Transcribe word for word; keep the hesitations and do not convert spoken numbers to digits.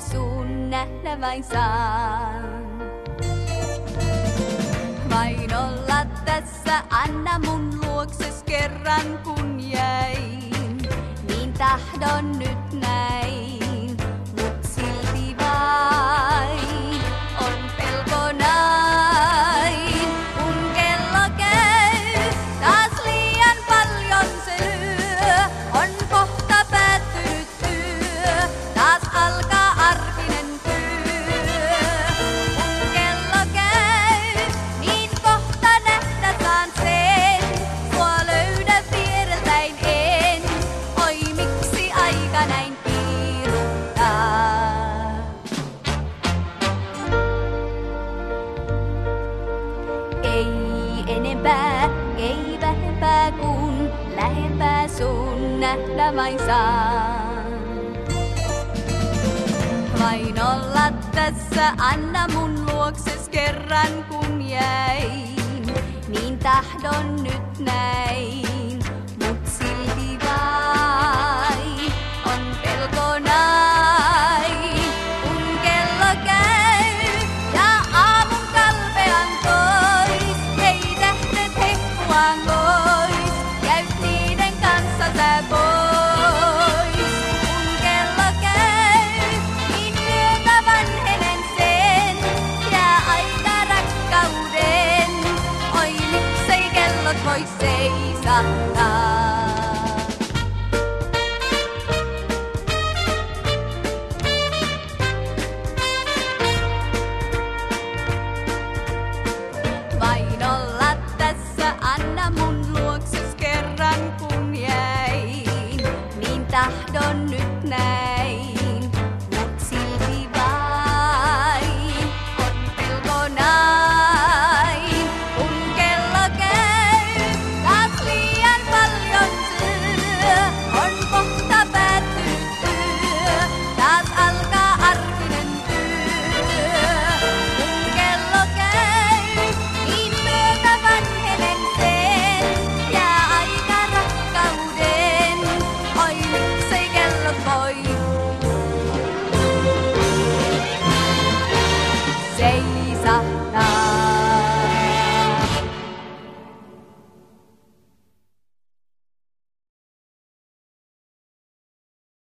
sun nähdä vain saan. Vain olla tässä, anna mun luokses kerran kun jäin. Niin tahdon nyt näin, mut silti vain on pelko näin. Kun kello käy, taas liian paljon se lyö. On kohta päättynyt työ, taas alkaa arkinen työ. Kun kello käy, niin kohta nähdä saan sen. Sua löydä viereltäin en, oi miksi aika näin piiruttaa. Ei enempää, ei vähempää kun lähempää sun nähdä vain saan. Vain olla tässä, anna mun luokses kerran kun jäin. Niin tahdon nyt näin, mut silti vain on pelko näin. Kun kello käy ja aamun kalpean tois, hei tähdet hehkuaan pois, käyt niiden kanssa sä pois. Kun kello käy, niin myötä vanhenen sen, jää aika rakkauden. Oi miksei kellot voi seisahtaa.